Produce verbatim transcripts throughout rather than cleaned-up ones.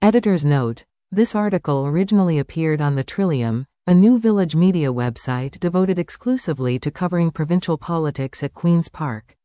Editor's note: this article originally appeared on the Trillium, a new Village Media website devoted exclusively to covering provincial politics at Queen's Park.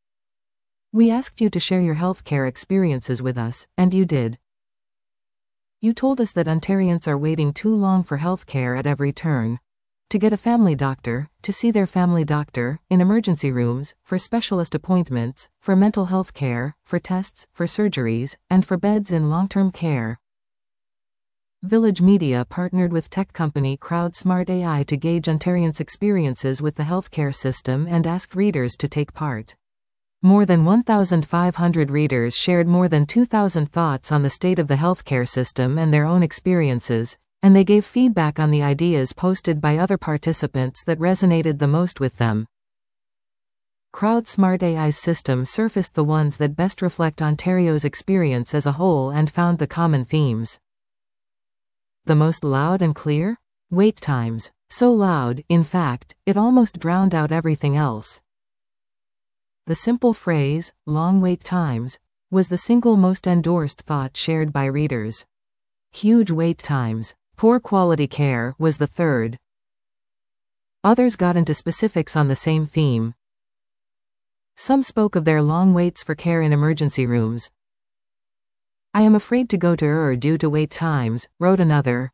We asked you to share your healthcare experiences with us, and you did. You told us that Ontarians are waiting too long for healthcare at every turn. To get a family doctor, to see their family doctor, in emergency rooms, for specialist appointments, for mental health care, for tests, for surgeries, and for beds in long-term care. Village Media partnered with tech company CrowdSmart A I to gauge Ontarians' experiences with the healthcare system and asked readers to take part. More than one thousand five hundred readers shared more than two thousand thoughts on the state of the healthcare system and their own experiences, and they gave feedback on the ideas posted by other participants that resonated the most with them. CrowdSmart A I's system surfaced the ones that best reflect Ontario's experience as a whole and found the common themes. The most loud and clear? Wait times. So loud, in fact, it almost drowned out everything else. The simple phrase, long wait times, was the single most endorsed thought shared by readers. Huge wait times. Poor quality care was the third. Others got into specifics on the same theme. Some spoke of their long waits for care in emergency rooms. I am afraid to go to E R due to wait times, wrote another.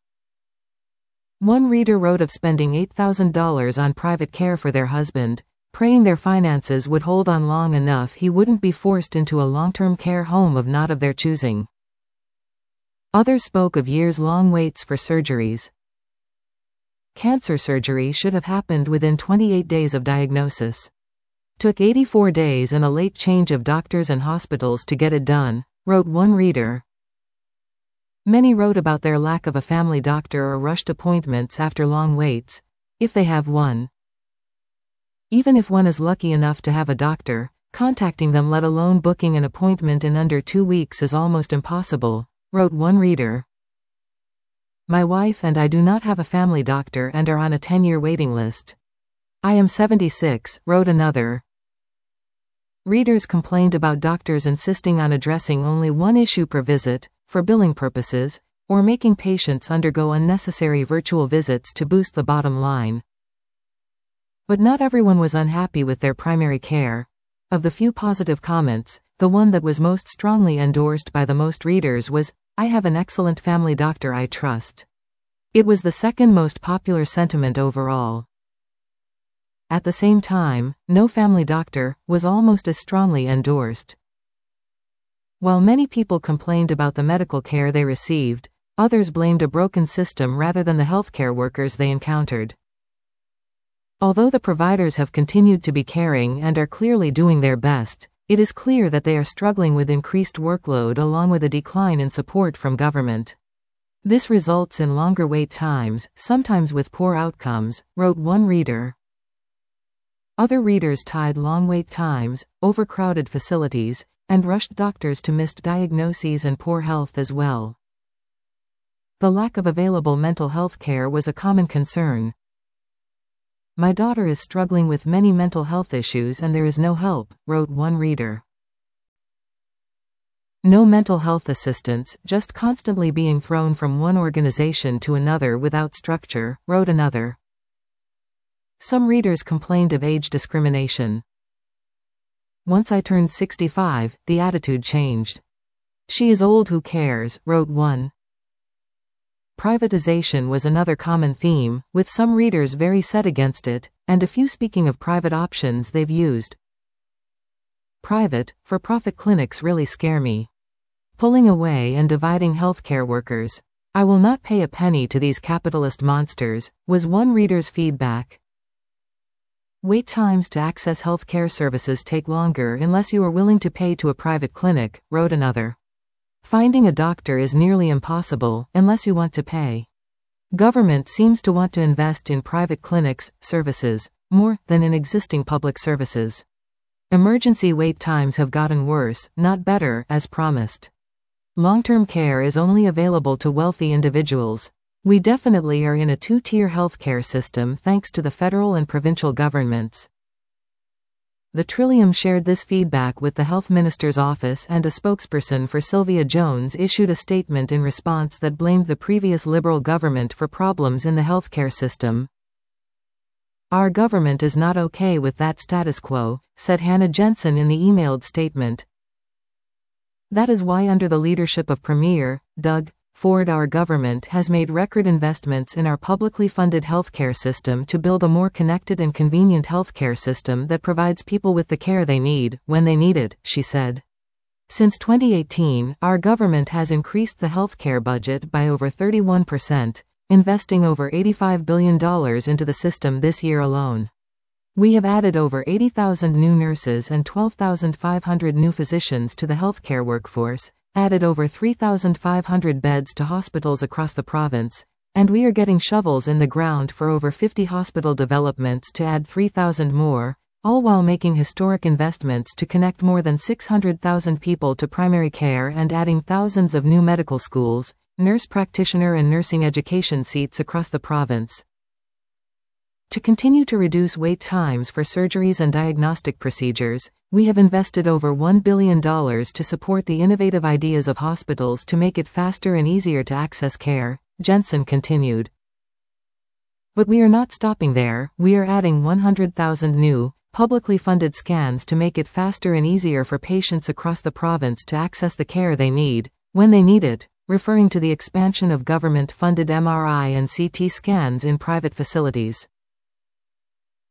One reader wrote of spending eight thousand dollars on private care for their husband, praying their finances would hold on long enough he wouldn't be forced into a long-term care home of not of their choosing. Others spoke of years-long waits for surgeries. Cancer surgery should have happened within twenty-eight days of diagnosis. Took eighty-four days and a late change of doctors and hospitals to get it done, wrote one reader. Many wrote about their lack of a family doctor or rushed appointments after long waits, if they have one. Even if one is lucky enough to have a doctor, contacting them, let alone booking an appointment in under two weeks, is almost impossible, wrote one reader. My wife and I do not have a family doctor and are on a ten-year waiting list. I am seventy-six, wrote another. Readers complained about doctors insisting on addressing only one issue per visit, for billing purposes, or making patients undergo unnecessary virtual visits to boost the bottom line. But not everyone was unhappy with their primary care. Of the few positive comments, the one that was most strongly endorsed by the most readers was, I have an excellent family doctor I trust. It was the second most popular sentiment overall. At the same time, no family doctor was almost as strongly endorsed. While many people complained about the medical care they received, others blamed a broken system rather than the healthcare workers they encountered. Although the providers have continued to be caring and are clearly doing their best, it is clear that they are struggling with increased workload along with a decline in support from government. This results in longer wait times, sometimes with poor outcomes, wrote one reader. Other readers tied long wait times, overcrowded facilities, and rushed doctors to missed diagnoses and poor health as well. The lack of available mental health care was a common concern. My daughter is struggling with many mental health issues and there is no help, wrote one reader. No mental health assistance, just constantly being thrown from one organization to another without structure, wrote another. Some readers complained of age discrimination. Once I turned sixty-five, the attitude changed. She is old, who cares, wrote one. Privatization was another common theme, with some readers very set against it, and a few speaking of private options they've used. Private, for-profit clinics really scare me. Pulling away and dividing healthcare workers. I will not pay a penny to these capitalist monsters, was one reader's feedback. Wait times to access healthcare services take longer unless you are willing to pay to a private clinic, wrote another. Finding a doctor is nearly impossible, unless you want to pay. Government seems to want to invest in private clinics, services, more than in existing public services. Emergency wait times have gotten worse, not better, as promised. Long-term care is only available to wealthy individuals. We definitely are in a two-tier healthcare system thanks to the federal and provincial governments. The Trillium shared this feedback with the Health Minister's office, and a spokesperson for Sylvia Jones issued a statement in response that blamed the previous Liberal government for problems in the healthcare system. "Our government is not okay with that status quo," said Hannah Jensen in the emailed statement. "That is why under the leadership of Premier Doug Ford our government has made record investments in our publicly funded healthcare system to build a more connected and convenient healthcare system that provides people with the care they need, when they need it," she said. Since twenty eighteen, our government has increased the healthcare budget by over thirty-one percent, investing over eighty-five billion dollars into the system this year alone. We have added over eighty thousand new nurses and twelve thousand five hundred new physicians to the healthcare workforce, added over three thousand five hundred beds to hospitals across the province, and we are getting shovels in the ground for over fifty hospital developments to add three thousand more, all while making historic investments to connect more than six hundred thousand people to primary care and adding thousands of new medical schools, nurse practitioner and nursing education seats across the province. To continue to reduce wait times for surgeries and diagnostic procedures, we have invested over one billion dollars to support the innovative ideas of hospitals to make it faster and easier to access care, Jensen continued. But we are not stopping there. We are adding one hundred thousand new, publicly funded scans to make it faster and easier for patients across the province to access the care they need, when they need it, referring to the expansion of government-funded M R I and C T scans in private facilities.